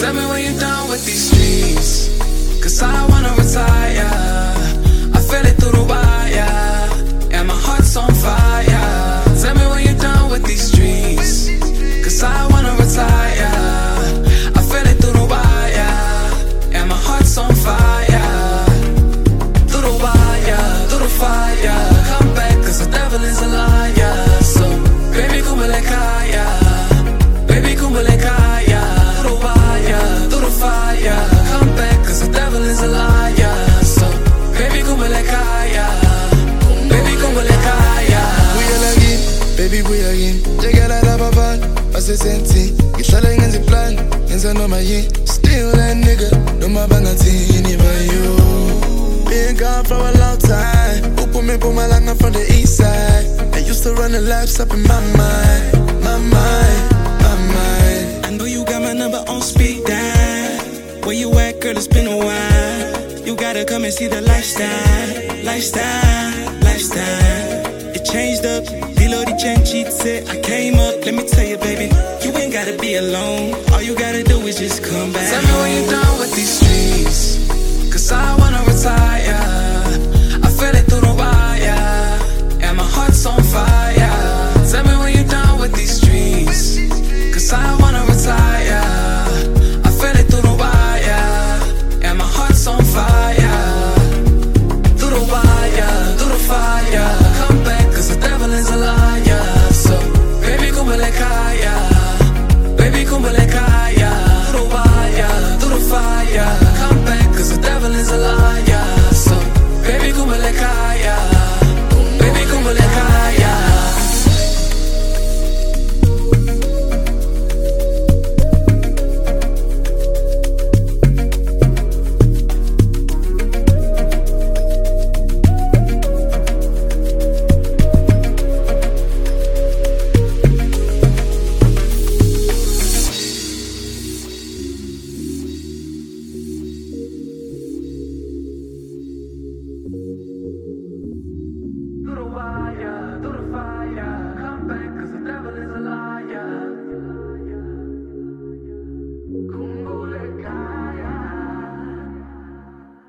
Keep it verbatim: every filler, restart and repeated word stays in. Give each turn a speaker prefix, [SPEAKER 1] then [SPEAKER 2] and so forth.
[SPEAKER 1] Tell me when you're done with these streets, cause I wanna retire. I feel it through the wire, and my heart's on fire. Tell me when you're done with these streets, cause I wanna retire. I feel it through the wire, and my heart's on fire. Through the wire, through the fire. Come back cause the devil is a liar. So, baby, kumbelekaya, baby, kumbelekaya. Through the wire, through the fire. Come back cause the devil is a liar. So, baby, kumbelekaya, baby, kumbelekaya.
[SPEAKER 2] Buyelagin, baby, buyagin. Llegala la baban, ase senti. Ngihlala ngenza iplan, ngenza noma yini. Still that nigga, noma bangathini bayo. Been gone for a long time. Upumi Pumalanga from the east side. I used to run the laps up in my mind, my mind, my mind.
[SPEAKER 3] I know you got my number on speed dial. Where you at, girl? It's been a while. You gotta come and see the lifestyle, lifestyle, lifestyle. It changed up. Dilo di Chanchitse. I came up. Let me tell you, baby, you ain't gotta be alone. All you gotta do is just come back.
[SPEAKER 1] Tell me when you're done